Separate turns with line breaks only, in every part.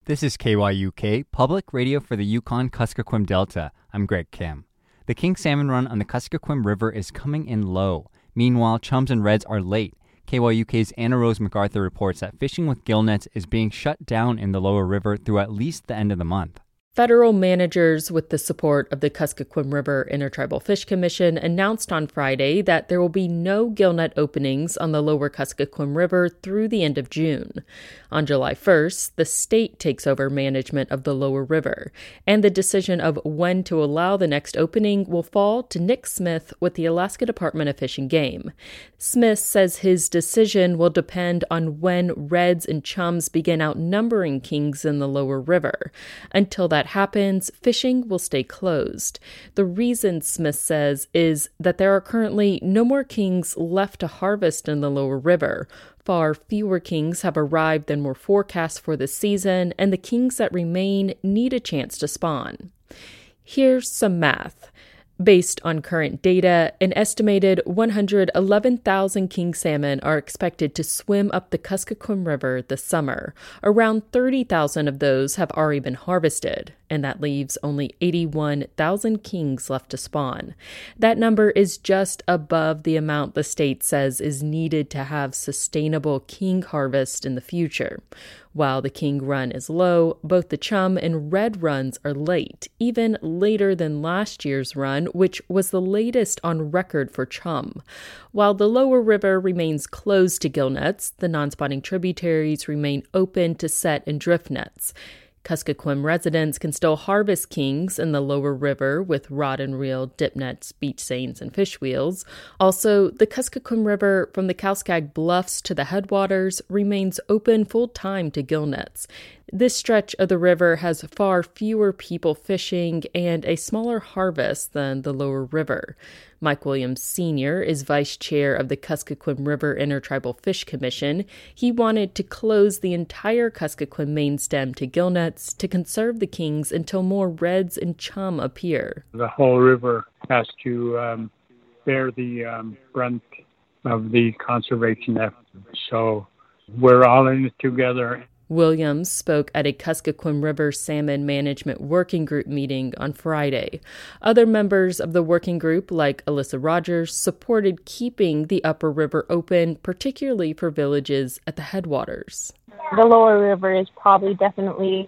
This is KYUK, public radio for the Yukon-Kuskokwim Delta. I'm Greg Kim. The king salmon run on the Kuskokwim River is coming in low. Meanwhile, chums and reds are late. KYUK's Anna Rose MacArthur reports that fishing with gill nets is being shut down in the lower river through at least the end of the month.
Federal managers, with the support of the Kuskokwim River Intertribal Fish Commission, announced on Friday that there will be no gillnet openings on the lower Kuskokwim River through the end of June. On July 1st, the state takes over management of the lower river, and the decision of when to allow the next opening will fall to Nick Smith with the Alaska Department of Fish and Game. Smith says his decision will depend on when reds and chums begin outnumbering kings in the lower river. Until that happens, fishing will stay closed. The reason, Smith says, is that there are currently no more kings left to harvest in the lower river. Far fewer kings have arrived than were forecast for the season, and the kings that remain need a chance to spawn. Here's some math. Based on current data, an estimated 111,000 king salmon are expected to swim up the Kuskokwim River this summer. Around 30,000 of those have already been harvested, and that leaves only 81,000 kings left to spawn. That number is just above the amount the state says is needed to have sustainable king harvest in the future. While the king run is low, both the chum and red runs are late, even later than last year's run, which was the latest on record for chum. While the lower river remains closed to gillnets, the non-spawning tributaries remain open to set and drift nets. Kuskokwim residents can still harvest kings in the lower river with rod and reel, dip nets, beach seines, and fish wheels. Also, the Kuskokwim River from the Kowskag Bluffs to the headwaters remains open full-time to gillnets. This stretch of the river has far fewer people fishing and a smaller harvest than the lower river. Mike Williams Sr. is vice chair of the Kuskokwim River Intertribal Fish Commission. He wanted to close the entire Kuskokwim main stem to gillnets to conserve the kings until more reds and chum appear.
The whole river has to bear the brunt of the conservation effort. So we're all in it together.
Williams spoke at a Kuskokwim River Salmon Management Working Group meeting on Friday. Other members of the working group, like Alyssa Rogers, supported keeping the upper river open, particularly for villages at the headwaters.
The lower river is probably definitely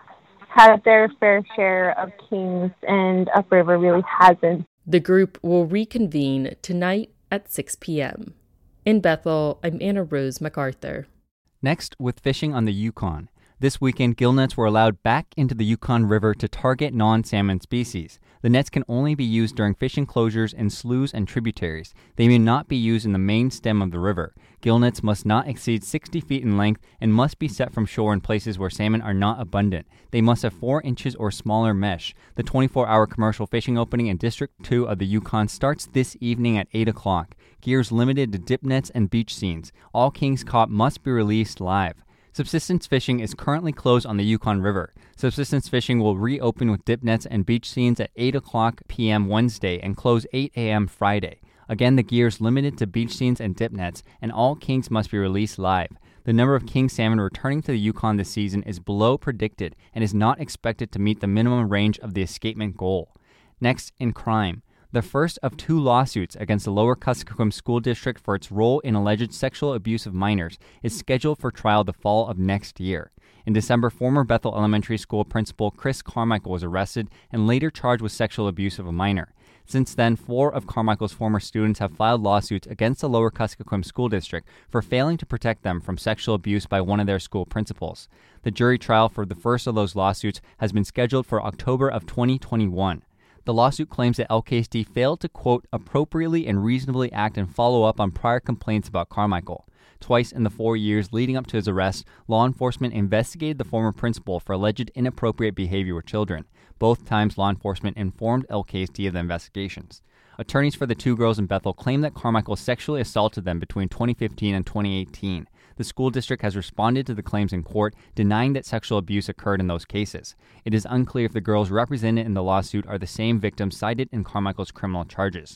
had their fair share of kings, and upriver really hasn't.
The group will reconvene tonight at 6 p.m. In Bethel, I'm Anna Rose MacArthur.
Next, with fishing on the Yukon. This weekend, gill nets were allowed back into the Yukon River to target non-salmon species. The nets can only be used during fishing closures in sloughs and tributaries. They may not be used in the main stem of the river. Gill nets must not exceed 60 feet in length and must be set from shore in places where salmon are not abundant. They must have 4 inches or smaller mesh. The 24-hour commercial fishing opening in District 2 of the Yukon starts this evening at 8 o'clock. Gears limited to dip nets and beach scenes. All kings caught must be released live. Subsistence fishing is currently closed on the Yukon River. Subsistence fishing will reopen with dip nets and beach scenes at 8 o'clock p.m. Wednesday and close 8 a.m. Friday. Again, the gear is limited to beach scenes and dip nets, and all kings must be released live. The number of king salmon returning to the Yukon this season is below predicted and is not expected to meet the minimum range of the escapement goal. Next, in crime. The first of 2 lawsuits against the Lower Kuskokwim School District for its role in alleged sexual abuse of minors is scheduled for trial the fall of next year. In December, former Bethel Elementary School principal Chris Carmichael was arrested and later charged with sexual abuse of a minor. Since then, 4 of Carmichael's former students have filed lawsuits against the Lower Kuskokwim School District for failing to protect them from sexual abuse by one of their school principals. The jury trial for the first of those lawsuits has been scheduled for October of 2021. The lawsuit claims that LKSD failed to, quote, appropriately and reasonably act and follow up on prior complaints about Carmichael. Twice in the 4 years leading up to his arrest, law enforcement investigated the former principal for alleged inappropriate behavior with children. Both times, law enforcement informed LKSD of the investigations. Attorneys for the 2 girls in Bethel claim that Carmichael sexually assaulted them between 2015 and 2018. The school district has responded to the claims in court, denying that sexual abuse occurred in those cases. It is unclear if the girls represented in the lawsuit are the same victims cited in Carmichael's criminal charges.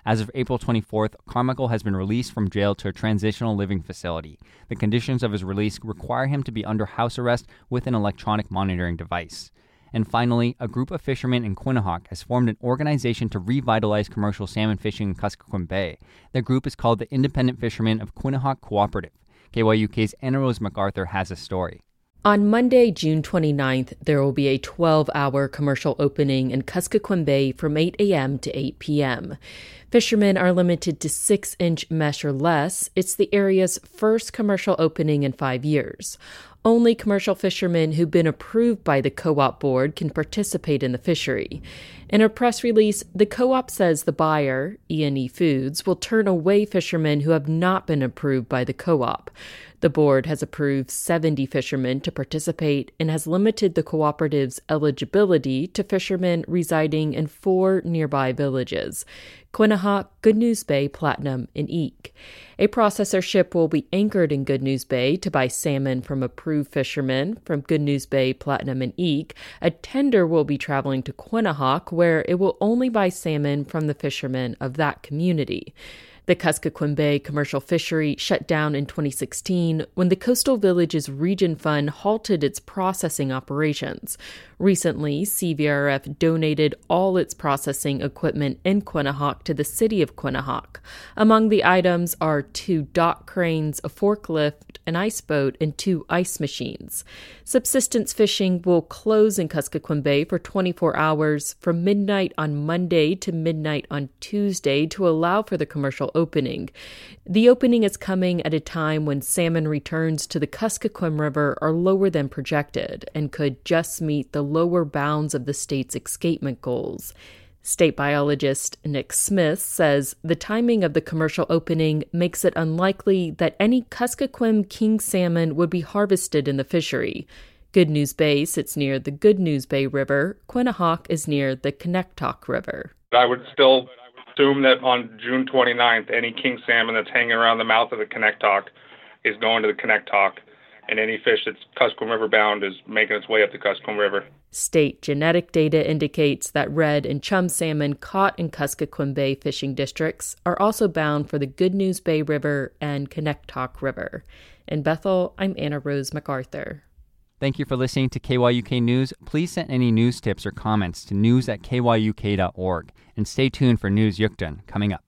As of April 24th, Carmichael has been released from jail to a transitional living facility. The conditions of his release require him to be under house arrest with an electronic monitoring device. And finally, a group of fishermen in Quinnahock has formed an organization to revitalize commercial salmon fishing in Kuskokwim Bay. The group is called the Independent Fishermen of Quinnahock Cooperative. KYUK's Anna Rose MacArthur has a story.
On Monday, June 29th, there will be a 12-hour commercial opening in Kuskokwim Bay from 8 a.m. to 8 p.m. Fishermen are limited to 6-inch mesh or less. It's the area's first commercial opening in 5 years. Only commercial fishermen who've been approved by the co-op board can participate in the fishery. In a press release, the co-op says the buyer, E&E Foods, will turn away fishermen who have not been approved by the co-op. The board has approved 70 fishermen to participate and has limited the cooperative's eligibility to fishermen residing in 4 nearby villages: Quinnahock, Good News Bay, Platinum, and Eek. A processor ship will be anchored in Good News Bay to buy salmon from approved fishermen from Good News Bay, Platinum, and Eek. A tender will be traveling to Quinnahock, where it will only buy salmon from the fishermen of that community. The Kuskokwim Bay commercial fishery shut down in 2016 when the Coastal Villages Region Fund halted its processing operations. Recently, CVRF donated all its processing equipment in Quinnahock to the city of Quinnahock. Among the items are 2 dock cranes, a forklift, an ice boat, and 2 ice machines. Subsistence fishing will close in Kuskokwim Bay for 24 hours from midnight on Monday to midnight on Tuesday to allow for the commercial opening. The opening is coming at a time when salmon returns to the Kuskokwim River are lower than projected and could just meet the lower bounds of the state's escapement goals. State biologist Nick Smith says the timing of the commercial opening makes it unlikely that any Kuskokwim king salmon would be harvested in the fishery. Good News Bay sits near the Good News Bay River. Quinnahock is near the Connectoc River.
I would still assume that on June 29th, any king salmon that's hanging around the mouth of the Connectoc is going to the Connectoc, and any fish that's Kuskokwim River bound is making its way up the Kuskokwim River.
State genetic data indicates that red and chum salmon caught in Kuskokwim Bay fishing districts are also bound for the Good News Bay River and Connectoc River. In Bethel, I'm Anna Rose MacArthur.
Thank you for listening to KYUK News. Please send any news tips or comments to news@kyuk.org. And stay tuned for News Yukton coming up.